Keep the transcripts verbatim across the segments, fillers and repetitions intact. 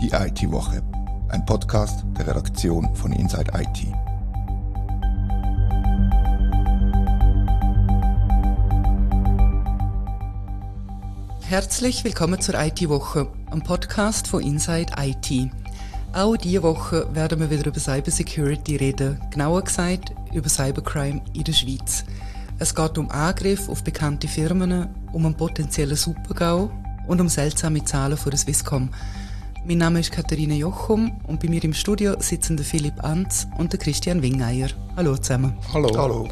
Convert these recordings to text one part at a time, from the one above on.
Die I T-Woche, ein Podcast der Redaktion von Inside I T. Herzlich willkommen zur I T-Woche, einem Podcast von Inside I T. Auch diese Woche werden wir wieder über Cybersecurity reden, genauer gesagt über Cybercrime in der Schweiz. Es geht um Angriffe auf bekannte Firmen, um einen potenziellen Super-GAU und um seltsame Zahlen von der Swisscom. Mein Name ist Katharina Jochum und bei mir im Studio sitzen der Philipp Anz und der Christian Wingeier. Hallo zusammen. Hallo. Hallo.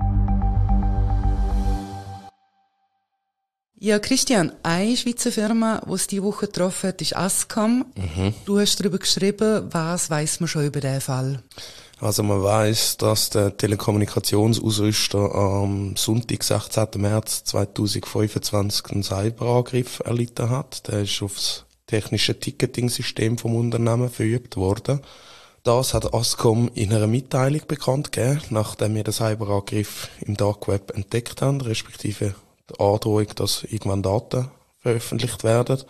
Ja, Christian, eine Schweizer Firma, die es diese Woche getroffen hat, ist Ascom. Mhm. Du hast darüber geschrieben, was weiss man schon über diesen Fall? Also man weiss, dass der Telekommunikationsausrüster am Sonntag, sechzehnten März zweitausendfünfundzwanzig, einen Cyberangriff erlitten hat. Der ist aufs technische Ticketing-System vom Unternehmen verübt worden. Das hat Ascom in einer Mitteilung bekannt gegeben, nachdem wir den Cyberangriff im Dark Web entdeckt haben, respektive die Androhung, dass irgendwann Daten veröffentlicht werden.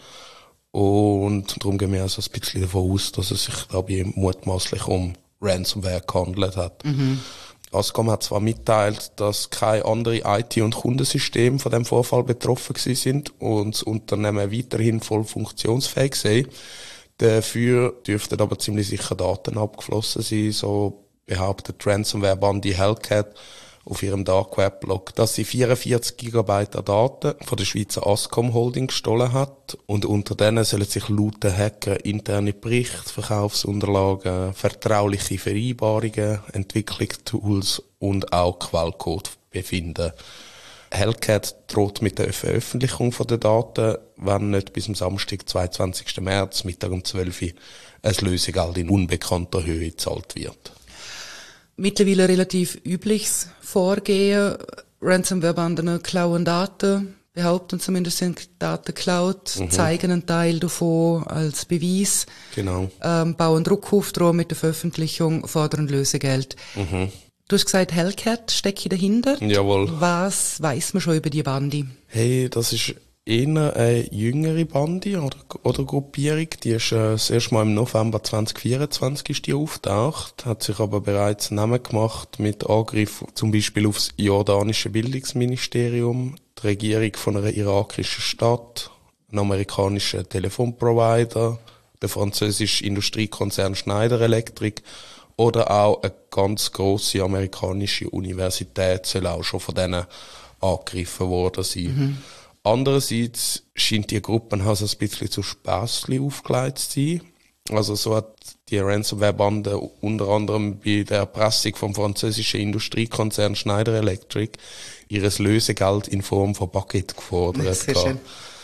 Und darum gehen wir also ein bisschen davon aus, dass es sich dabei mutmaßlich um Ransomware gehandelt hat. Mhm. Ascom hat zwar mitteilt, dass keine anderen I T- und Kundensysteme von dem Vorfall betroffen gewesen sind und das Unternehmen weiterhin voll funktionsfähig sei. Dafür dürften aber ziemlich sicher Daten abgeflossen sein, so behauptet die Ransomware-Bande Hellcat auf ihrem Dark Web Blog, dass sie vierundvierzig Gigabyte an Daten von der Schweizer Ascom Holding gestohlen hat und unter denen sollen sich laut den Hacker interne Berichte, Verkaufsunterlagen, vertrauliche Vereinbarungen, Entwicklungstools und auch Quellcode befinden. Hellcat droht mit der Veröffentlichung der Daten, wenn nicht bis am Samstag, zweiundzwanzigsten März, Mittag um zwölf Uhr, ein Lösegeld in unbekannter Höhe gezahlt wird. Mittlerweile relativ übliches Vorgehen. Ransomware-Banden klauen Daten, behaupten zumindest, sind Daten geklaut, mhm. zeigen einen Teil davon als Beweis, genau. ähm, bauen Druck auf, drohen mit der Veröffentlichung, fordern Lösegeld. Mhm. Du hast gesagt, Hellcat stecke dahinter. Jawohl. Was weiss man schon über die Bande? Hey, das ist eher eine jüngere Bande oder, oder Gruppierung. Die ist äh, das erste Mal im November zweitausendvierundzwanzig ist die auftaucht, hat sich aber bereits einen Namen gemacht mit Angriff zum Beispiel aufs jordanische Bildungsministerium, die Regierung von einer irakischen Stadt, einen amerikanischen Telefonprovider, der französische Industriekonzern Schneider Electric oder auch eine ganz grosse amerikanische Universität soll auch schon von denen angegriffen worden sein. Mhm. Andererseits scheint die Gruppe also ein bisschen zu Späßli aufgelegt zu sein. Also so hat die Ransomware-Bande unter anderem bei der Erpressung vom französischen Industriekonzern Schneider Electric ihres Lösegeld in Form von Baguette gefordert. Sehr schön.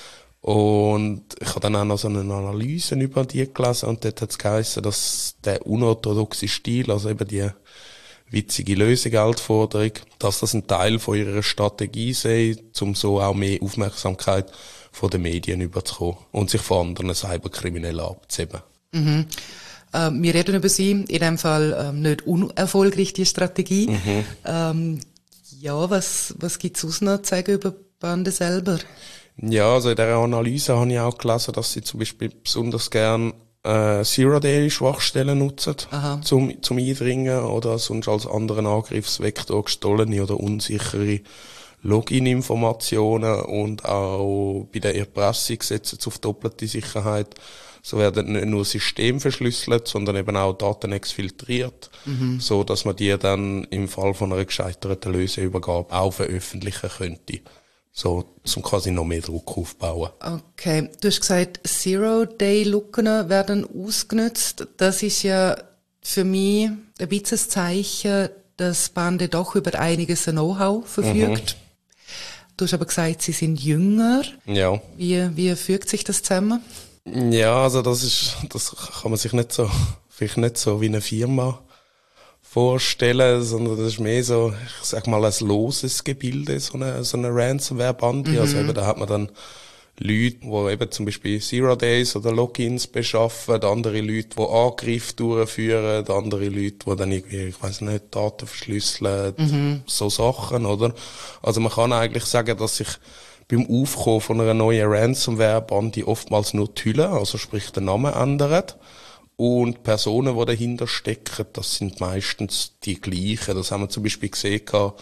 Und ich habe dann auch noch so eine Analyse über die gelesen und dort hat es geheißen, dass der unorthodoxe Stil, also eben die witzige Lösegeldforderung, dass das ein Teil von ihrer Strategie sei, um so auch mehr Aufmerksamkeit von den Medien überzukommen und sich von anderen Cyberkriminellen abzuheben. Mhm. Äh, wir reden über sie, in dem Fall ähm, nicht unerfolgreich, die Strategie. Mhm. Ähm, ja, was, was gibt es sonst noch zu sagen über die Bande selber? Ja, also in dieser Analyse habe ich auch gelesen, dass sie zum Beispiel besonders gern Äh, Zero-Day-Schwachstellen nutzen, Aha. zum, zum Eindringen oder sonst als anderen Angriffsvektor gestohlene oder unsichere Login-Informationen und auch bei der Erpressung setzen sie auf doppelte Sicherheit. So werden nicht nur Systeme verschlüsselt, sondern eben auch Daten exfiltriert, mhm. so dass man die dann im Fall von einer gescheiterten Löseübergabe auch veröffentlichen könnte. So, um quasi noch mehr Druck aufbauen. Okay. Du hast gesagt, Zero-Day-Lücken werden ausgenutzt. Das ist ja für mich ein bisschen ein Zeichen, dass Bande doch über einiges Know-how verfügt. Mhm. Du hast aber gesagt, sie sind jünger. Ja. Wie, wie fügt sich das zusammen? Ja, also das ist, das kann man sich nicht so, vielleicht nicht so wie eine Firma vorstellen, sondern das ist mehr so, ich sag mal, ein loses Gebilde, so eine, so eine Ransomware-Bande. Mhm. Also eben, da hat man dann Leute, die eben zum Beispiel Zero-Days oder Logins beschaffen, andere Leute, die Angriffe durchführen, andere Leute, die dann irgendwie, ich weiss nicht, Daten verschlüsseln, mhm. so Sachen, oder? Also man kann eigentlich sagen, dass sich beim Aufkommen von einer neuen Ransomware-Bande oftmals nur die Hülle, also sprich den Namen ändern. Und die Personen, die dahinter stecken, das sind meistens die gleichen. Das haben wir zum Beispiel gesehen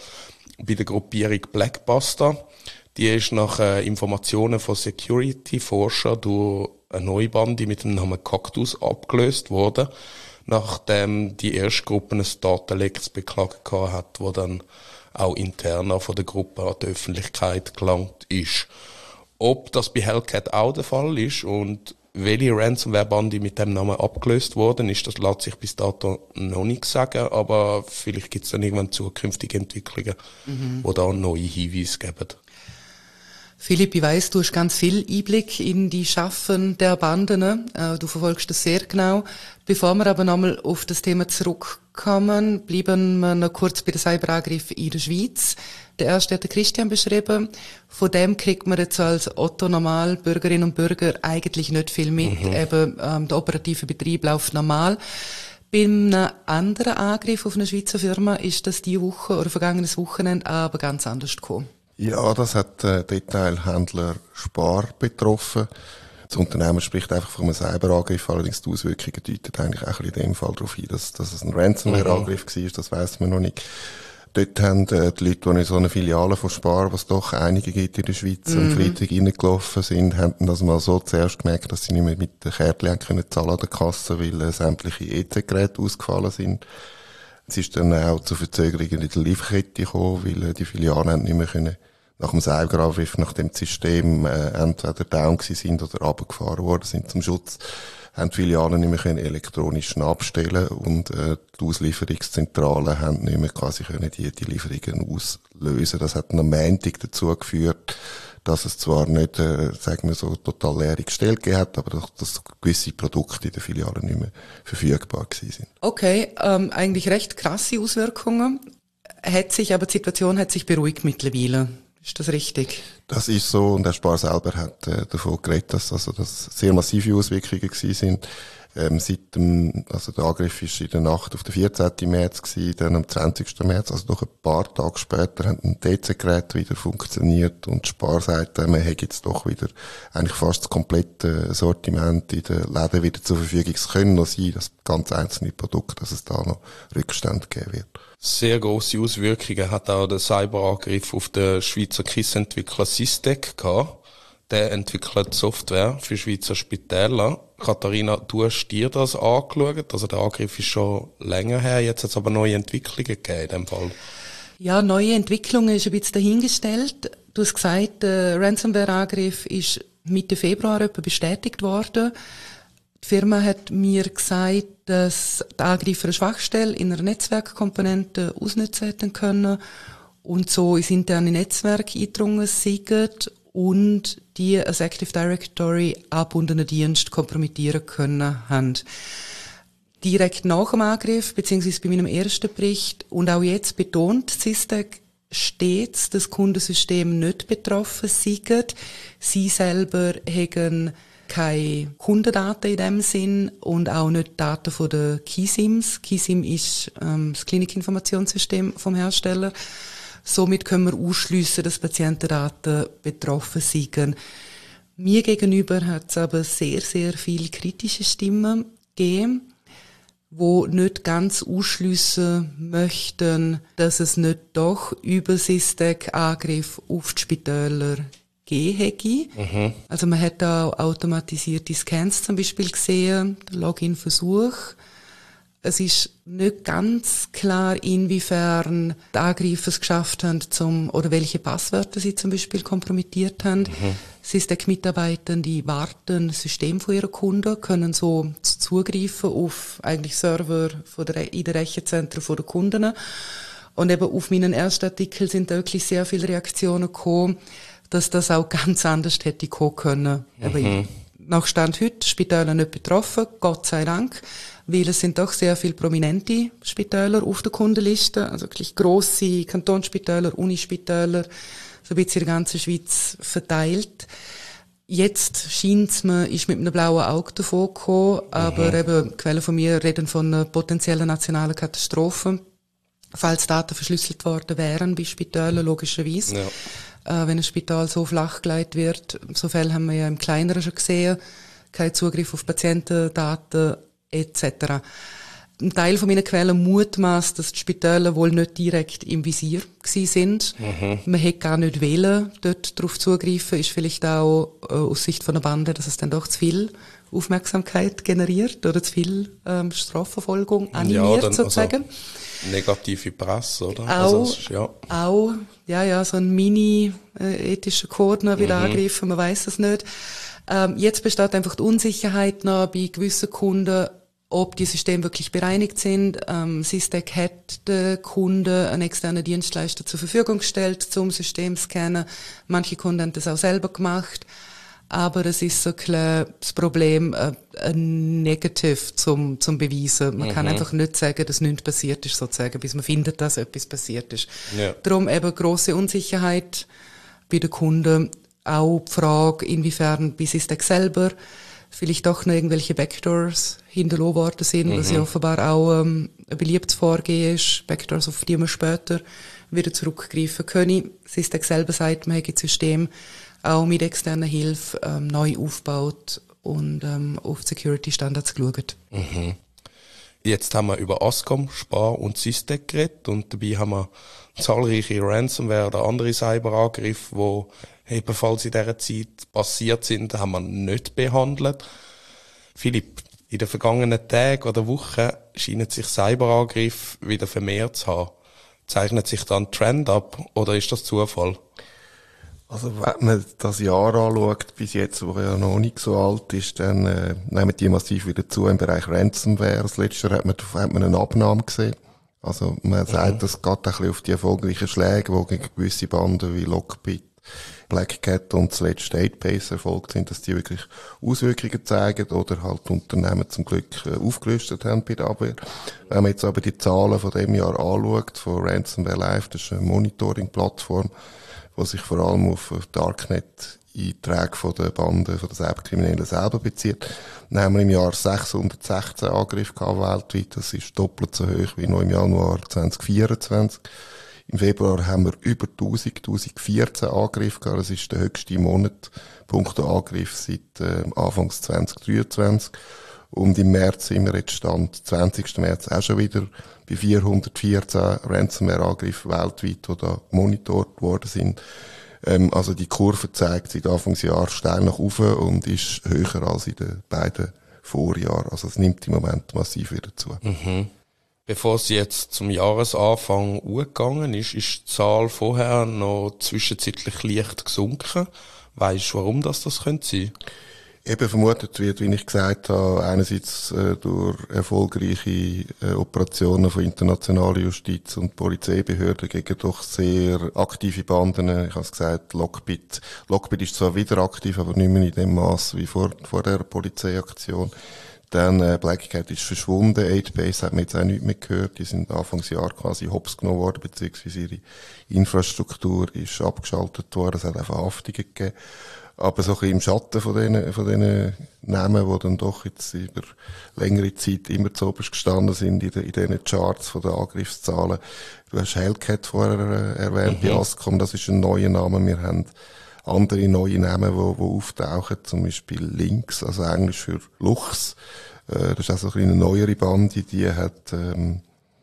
bei der Gruppierung Blackbuster. Die ist nach äh, Informationen von Security-Forschern durch eine neue Bande mit dem Namen Cactus abgelöst worden, nachdem die erste Gruppe ein Datenleck zu beklagen hat, wo dann auch interner von der Gruppe an die Öffentlichkeit gelangt ist. Ob das bei Hellcat auch der Fall ist und welche Ransomware-Bande mit dem Namen abgelöst worden ist, das lässt sich bis dato noch nicht sagen, aber vielleicht gibt es dann irgendwann zukünftige Entwicklungen, mhm. die da neue Hinweise geben. Philipp, ich weiss, du hast ganz viel Einblick in die Schaffen der Banden. Du verfolgst das sehr genau. Bevor wir aber nochmal auf das Thema zurückkommen, bleiben wir noch kurz bei den Cyberangriffen in der Schweiz. Der erste hat der Christian beschrieben. Von dem kriegt man jetzt als Otto-Normal-Bürgerinnen und Bürger eigentlich nicht viel mit. Mhm. Eben, ähm, der operative Betrieb läuft normal. Bei einem anderen Angriff auf eine Schweizer Firma ist das diese Woche oder vergangenes Wochenende aber ganz anders gekommen. Ja, das hat den Detailhändler Spar betroffen. Das Unternehmen spricht einfach von einem Cyberangriff, allerdings die Auswirkungen deuten eigentlich auch ein bisschen in dem Fall darauf hin, dass, dass es ein Ransomware-Angriff mhm. war, das weiss man noch nicht. Dort haben äh, die Leute, die in so einer Filiale von Spar, was doch einige gibt in der Schweiz, mhm. am Freitag reingelaufen sind, haben das mal so zuerst gemerkt, dass sie nicht mehr mit den Kärtchen können zahlen an der Kasse, weil äh, sämtliche E C-Geräte ausgefallen sind. Es ist dann auch zu Verzögerungen in der Lieferkette gekommen, weil äh, die Filialen haben nicht mehr können, nach dem Cyberangriff, nachdem das System äh, entweder down gewesen sind oder runtergefahren worden sind zum Schutz, haben die Filialen nicht mehr können elektronisch abstellen und äh, die Auslieferungszentralen haben nicht mehr quasi können die, die Lieferungen auslösen. Das hat am Montag dazu geführt, dass es zwar nicht, äh, sagen wir so, total leere Gestelle gegeben hat, aber dass, dass gewisse Produkte in den Filialen nicht mehr verfügbar gewesen sind. Okay, ähm, eigentlich recht krasse Auswirkungen. Hat sich, aber die Situation hat sich beruhigt mittlerweile. Ist das richtig? Das ist so, und der Spar selber hat äh, davon geredet, dass also das sehr massive Auswirkungen gewesen sind. Ähm, seit dem, also der Angriff ist in der Nacht auf den vierzehnten März gewesen, dann am zwanzigsten März, also doch ein paar Tage später, haben ein D C-Gerät wieder funktioniert und Spar sagt, äh, man hat jetzt doch wieder eigentlich fast das komplette Sortiment in den Läden wieder zur Verfügung. Es können noch sein, dass ganz einzelne Produkte, dass es da noch Rückstände geben wird. Sehr grosse Auswirkungen hat auch der Cyberangriff auf den Schweizer K I S-Entwickler Systec gehabt. Der entwickelt Software für Schweizer Spitäler. Katharina, du hast dir das angeschaut? Also der Angriff ist schon länger her, jetzt hat es aber neue Entwicklungen gegeben in dem Fall. Ja, neue Entwicklungen ist ein bisschen dahingestellt. Du hast gesagt, der Ransomware-Angriff ist Mitte Februar etwa bestätigt worden. Die Firma hat mir gesagt, dass die Angreifer eine Schwachstelle in einer Netzwerkkomponente ausnutzen hätten können und so ins interne Netzwerk eingedrungen sind und die als Active Directory angebundenen Dienst kompromittieren können haben. Direkt nach dem Angriff, beziehungsweise bei meinem ersten Bericht und auch jetzt betont Systec stets, dass Kundensystem nicht betroffen sind. Sie selber haben keine Kundendaten in dem Sinn und auch nicht Daten von den K I S I Ms. K I S I M ist ähm, das Klinikinformationssystem vom Hersteller. Somit können wir ausschliessen, dass Patientendaten betroffen sind. Mir gegenüber hat es aber sehr, sehr viele kritische Stimmen gegeben, die nicht ganz ausschliessen möchten, dass es nicht doch über Systec-Angriff auf die Spitäler gegeben hätte. Mhm. Also man hat auch automatisierte Scans zum Beispiel gesehen, Login-Versuch. Es ist nicht ganz klar, inwiefern die Angreifer es geschafft haben, zum, oder welche Passwörter sie zum Beispiel kompromittiert haben. Mhm. Systec-Mitarbeitende warten das System von ihren Kunden, können so zugreifen auf eigentlich Server von der, in den Rechenzentren von den Kunden. Und eben auf meinen ersten Artikel sind da wirklich sehr viele Reaktionen gekommen, dass das auch ganz anders hätte kommen können. Mhm. Aber nach Stand heute, Spitäler nicht betroffen, Gott sei Dank, weil es sind doch sehr viele prominente Spitäler auf der Kundenliste, also wirklich grosse Kantonsspitäler, Unispitäler, so ein bisschen in der ganzen Schweiz verteilt. Jetzt scheint's mir, ist mit einem blauen Auge davon gekommen, aber mhm. eben, Quellen von mir reden von einer potenziellen nationalen Katastrophe, falls Daten verschlüsselt worden wären bei Spitälern, logischerweise. Ja. äh, wenn ein Spital so flachgelegt wird. So Fälle haben wir ja im Kleineren schon gesehen. Kein Zugriff auf Patientendaten et cetera. Ein Teil von meinen Quellen mutmaßt, dass die Spitäler wohl nicht direkt im Visier gewesen sind. Mhm. Man hätte gar nicht wollen, dort darauf zugreifen. Ist vielleicht auch äh, aus Sicht von der Bande, dass es dann doch zu viel Aufmerksamkeit generiert oder zu viel ähm, Strafverfolgung animiert, ja, dann, sozusagen. Also negative Presse, oder? Auch, also ist, ja. auch, ja, ja, so ein mini-ethischer äh, Code noch wieder mhm. angegriffen, man weiß es nicht. Ähm, jetzt besteht einfach die Unsicherheit noch bei gewissen Kunden, ob die Systeme wirklich bereinigt sind. Ähm, Systec hat den Kunden einen externen Dienstleister zur Verfügung gestellt zum System scannen. Manche Kunden haben das auch selber gemacht. Aber es ist so klar das Problem, äh, ein Negativ zum, zum Beweisen. Man mhm. kann einfach nicht sagen, dass nichts passiert ist, sozusagen, bis man findet, dass etwas passiert ist. Ja. Darum eben grosse Unsicherheit bei den Kunden. Auch die Frage, inwiefern bei Systec selber vielleicht doch noch irgendwelche Backdoors hinterlassen worden sind, mhm. was ja offenbar auch ähm, ein beliebtes Vorgehen ist. Backdoors, auf die man später wieder zurückgreifen können. Systec selber sagt, man hat das System auch mit externer Hilfe ähm, neu aufgebaut und ähm, auf Security-Standards geschaut. Mhm. Jetzt haben wir über Ascom, Spar und Systec geredet und dabei haben wir zahlreiche Ransomware oder andere Cyberangriffe, die ebenfalls in dieser Zeit passiert sind, haben wir nicht behandelt. Philipp, in den vergangenen Tagen oder Wochen scheinen sich Cyberangriffe wieder vermehrt zu haben. Zeichnet sich da ein Trend ab oder ist das Zufall? Also wenn man das Jahr anschaut, bis jetzt, wo ja noch nicht so alt ist, dann äh, nehmen die massiv wieder zu im Bereich Ransomware. Das letzte Jahr hat man, hat man eine Abnahme gesehen. Also man sagt, mhm. das geht ein bisschen auf die erfolgreichen Schläge, die gegen gewisse Banden wie Lockbit, Black Cat und zuletzt Datebase erfolgt sind, dass die wirklich Auswirkungen zeigen oder halt Unternehmen zum Glück äh, aufgelöst haben bei der Abwehr. Wenn man jetzt aber die Zahlen von dem Jahr anschaut, von Ransomware Live, das ist eine Monitoring-Plattform, die sich vor allem auf Darknet-Einträge von der Banden, von den Cyberkriminellen selber bezieht. Dann haben wir im Jahr sechshundertsechzehn Angriffe gehabt weltweit. Das ist doppelt so hoch wie noch im Januar zwanzig vierundzwanzig. Im Februar haben wir über tausend, tausendvierzehn Angriffe gehabt. Das ist der höchste Monat, punkto Angriff seit äh, Anfangs zwanzig dreiundzwanzig. Und im März sind wir jetzt Stand, zwanzigsten März auch schon wieder bei vierhundertvierzehn Ransomware-Angriffen weltweit, die da monitort worden sind. Ähm, also die Kurve zeigt seit Anfangsjahr steil nach oben und ist höher als in den beiden Vorjahren. Also es nimmt im Moment massiv wieder zu. Mhm. Bevor es jetzt zum Jahresanfang hochgegangen ist, ist die Zahl vorher noch zwischenzeitlich leicht gesunken. Weisst du, warum das, das könnte sein? Eben vermutet wird, wie ich gesagt habe, einerseits äh, durch erfolgreiche äh, Operationen von internationaler Justiz und Polizeibehörden gegen doch sehr aktive Banden. Ich habe es gesagt, Lockbit. Lockbit ist zwar wieder aktiv, aber nicht mehr in dem Maß wie vor, vor der Polizeiaktion. Dann äh, Black Cat ist verschwunden, Datebase hat man jetzt auch nicht mehr gehört. Die sind Anfangsjahr quasi hops genommen worden, beziehungsweise ihre Infrastruktur ist abgeschaltet worden. Es hat auch Verhaftungen gegeben. Aber so ein bisschen im Schatten von diesen, von diesen Namen, die dann doch jetzt über längere Zeit immer zu oberst gestanden sind in, den, in diesen Charts von den Angriffszahlen. Du hast Hellcat vorher äh, erwähnt, mhm. bei Ascom, das ist ein neuer Name. Wir haben andere neue Namen, die, die auftauchen, zum Beispiel Lynx, also Englisch für Luchs. Äh, das ist auch so eine neuere Bande, die hat ähm,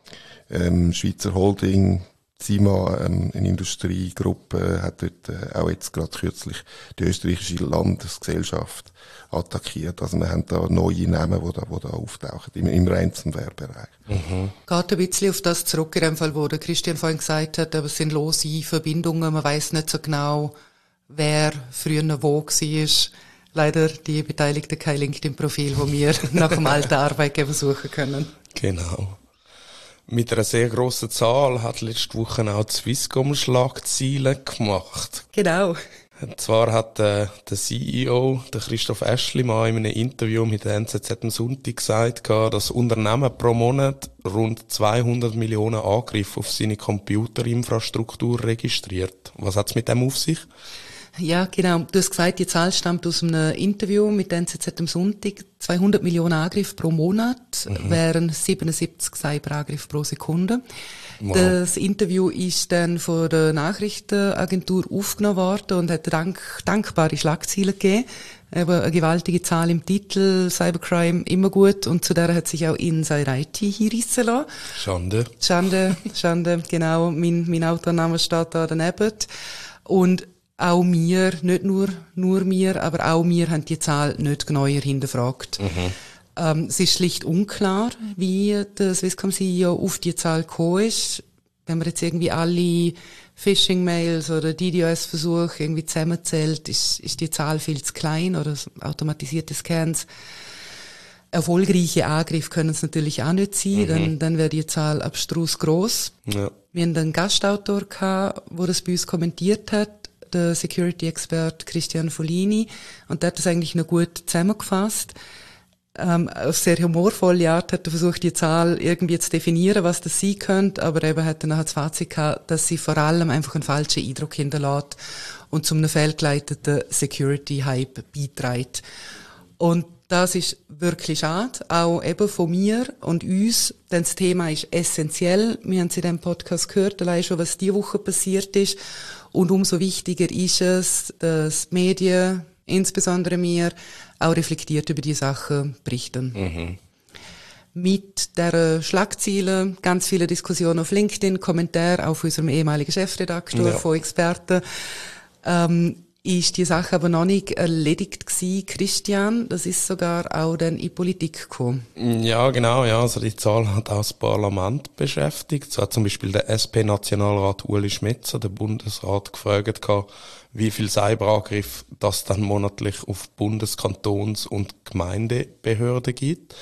ähm, Schweizer Holding, Zima, ähm, eine Industriegruppe, hat dort äh, auch jetzt gerade kürzlich die österreichische Landesgesellschaft attackiert. Also wir haben da neue Namen, die da, die da auftauchen, im, im Ransomware-Bereich. Mhm. Geht ein bisschen auf das zurück, in dem Fall, wo der Christian vorhin gesagt hat, aber es sind lose Verbindungen, man weiss nicht so genau, wer früher wo war. Leider die Beteiligten kein LinkedIn-Profil, wo wir nach dem alten Arbeitgeber suchen können. Genau. Mit einer sehr grossen Zahl hat letzte Woche auch die Swisscom Schlagzeilen gemacht. Genau. Und zwar hat äh, der C E O, der Christoph Aeschli, mal in einem Interview mit der N Z Z am Sonntag gesagt, dass das Unternehmen pro Monat rund zweihundert Millionen Angriffe auf seine Computerinfrastruktur registriert. Was hat es mit dem auf sich? Ja, genau. Du hast gesagt, die Zahl stammt aus einem Interview mit der N Z Z am Sonntag. zweihundert Millionen Angriffe pro Monat, mhm. wären siebenundsiebzig Cyberangriffe pro Sekunde. Wow. Das Interview ist dann von der Nachrichtenagentur aufgenommen worden und hat dank, dankbare Schlagzeilen gegeben. Eben eine gewaltige Zahl im Titel, Cybercrime immer gut, und zu der hat sich auch Inside I T hinreissen lassen. Schande. Schande, Schande, genau. Mein, mein Autorname steht da daneben. Und auch wir, nicht nur, nur wir, aber auch wir haben die Zahl nicht genauer hinterfragt. Mhm. Ähm, es ist schlicht unklar, wie der Swisscom-C E O auf die Zahl gekommen ist. Wenn man jetzt irgendwie alle Phishing-Mails oder DDoS-Versuche irgendwie zusammenzählt, ist, ist die Zahl viel zu klein, oder automatisierte Scans. Erfolgreiche Angriffe können es natürlich auch nicht sein, mhm. dann, dann wäre die Zahl abstrus gross. Ja. Wir hatten einen Gastautor gehabt, der das bei uns kommentiert hat, der Security-Expert Christian Folini, und der hat das eigentlich noch gut zusammengefasst. Ähm, auf sehr humorvolle Art hat er versucht, die Zahl irgendwie zu definieren, was das sein könnte, aber eben hat er nachher das Fazit gehabt, dass sie vor allem einfach einen falschen Eindruck hinterlässt und zu einem fehlgeleiteten Security-Hype beiträgt. Und das ist wirklich schade, auch eben von mir und uns, denn das Thema ist essentiell. Wir haben es in diesem Podcast gehört, allein schon, was diese Woche passiert ist. Und umso wichtiger ist es, dass die Medien, insbesondere wir, auch reflektiert über die Sachen berichten. Mhm. Mit der Schlagziele, ganz viele Diskussionen auf LinkedIn, Kommentare auf unserem ehemaligen Chefredakteur ja. von Experten, ähm, ist die Sache aber noch nicht erledigt gewesen. Christian, das ist sogar auch dann in Politik gekommen. Ja, genau, ja. Also die Zahl hat auch das Parlament beschäftigt. So hat zum Beispiel der S P-Nationalrat Ueli Schmetzer, der Bundesrat, gefragt, wie viel Cyberangriff das dann monatlich auf Bundes-, Kantons- und Gemeindebehörden gibt.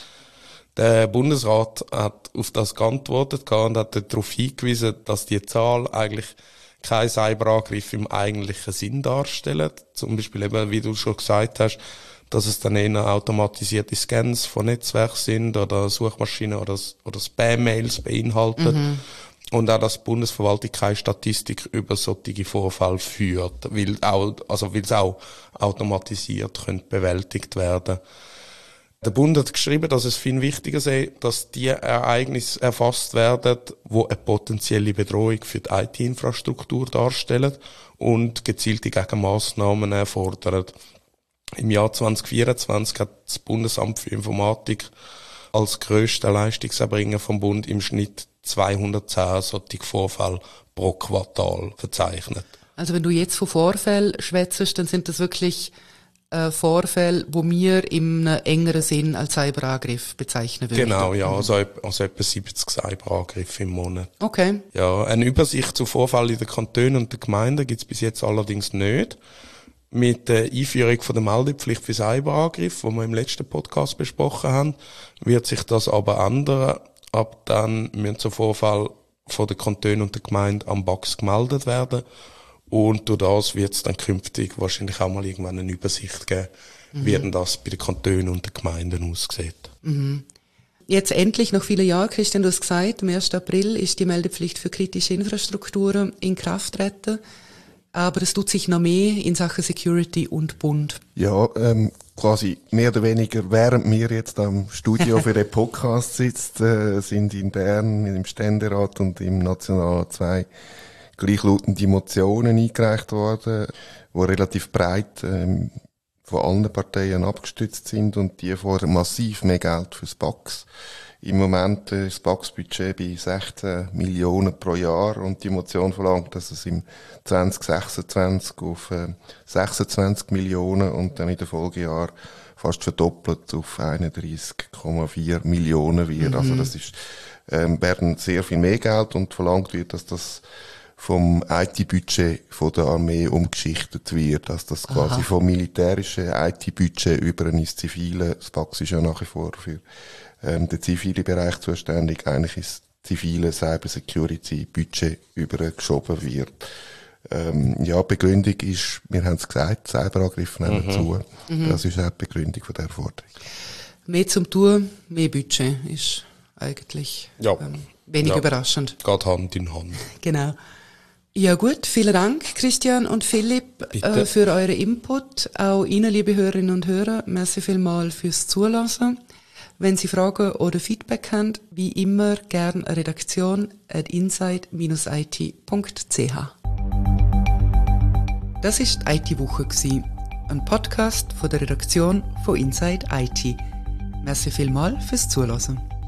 Der Bundesrat hat auf das geantwortet und hat darauf hingewiesen, dass die Zahl eigentlich kein Cyberangriff im eigentlichen Sinn darstellen. Zum Beispiel eben, wie du schon gesagt hast, dass es dann eher automatisierte Scans von Netzwerken sind oder Suchmaschinen oder, oder Spam-Mails beinhaltet. Mhm. Und auch, dass die Bundesverwaltung keine Statistik über solche Vorfälle führt, weil auch, also, weil es auch automatisiert könnte bewältigt werden. Der Bund hat geschrieben, dass es viel wichtiger sei, dass die Ereignisse erfasst werden, die eine potenzielle Bedrohung für die I T-Infrastruktur darstellen und gezielte Gegenmaßnahmen erfordern. Im Jahr zwanzig vierundzwanzig hat das Bundesamt für Informatik als grösster Leistungserbringer vom Bund im Schnitt zweihundertzehn solche Vorfälle pro Quartal verzeichnet. Also wenn du jetzt von Vorfällen schwätzest, dann sind das wirklich äh, Vorfälle, wo wir im engeren Sinn als Cyberangriff bezeichnen würden. Genau, ja, also, also etwa siebzig Cyberangriffe im Monat. Okay. Ja, eine Übersicht zu Vorfällen in den Kantonen und den Gemeinden gibt es bis jetzt allerdings nicht. Mit der Einführung von der Meldepflicht für Cyberangriff, die wir im letzten Podcast besprochen haben, wird sich das aber ändern. Ab dann müssen so Vorfälle von den Kantonen und der Gemeinde am B A X gemeldet werden. Und durch das wird es dann künftig wahrscheinlich auch mal irgendwann eine Übersicht geben, mhm. wie denn das bei den Kantonen und den Gemeinden aussieht. Mhm. Jetzt endlich, nach vielen Jahren, Christian, du hast gesagt, am ersten April ist die Meldepflicht für kritische Infrastrukturen in Kraft treten. Aber es tut sich noch mehr in Sachen Security und Bund. Ja, ähm, quasi mehr oder weniger, während wir jetzt am Studio für den Podcast sitzen, äh, sind in Bern im Ständerat und im Nationalrat zwei gleichlautende Motionen eingereicht worden, die relativ breit ähm, von allen Parteien abgestützt sind, und die fordern massiv mehr Geld fürs B A X. Im Moment ist das B A X-Budget bei sechzehn Millionen pro Jahr, und die Motion verlangt, dass es im zwanzig sechsundzwanzig auf äh, sechsundzwanzig Millionen und dann in den Folgejahren fast verdoppelt auf einunddreißig Komma vier Millionen wird. Mhm. Also das ist, ähm, werden sehr viel mehr Geld, und verlangt wird, dass das vom I T-Budget von der Armee umgeschichtet wird, dass das quasi Aha. vom militärischen I T-Budget über ins zivile, das B A X ist ja nach wie vor für ähm, den zivilen Bereich zuständig, eigentlich ins zivile Cybersecurity-Budget übergeschoben wird. Ähm, ja, Begründung ist, wir haben es gesagt, Cyberangriffe nehmen mhm. zu. Mhm. Das ist auch die Begründung von der Forderung. Mehr zum Tun, mehr Budget ist eigentlich ja. ähm, wenig ja. überraschend. Geht Hand in Hand. Genau. Ja gut, vielen Dank Christian und Philipp äh, für euren Input. Auch Ihnen, liebe Hörerinnen und Hörer, merci vielmals fürs Zuhören. Wenn Sie Fragen oder Feedback haben, wie immer gern redaktion at inside dash I T punkt c h. Das war die I T-Woche, ein Podcast von der Redaktion von Inside I T. Merci vielmals fürs Zuhören.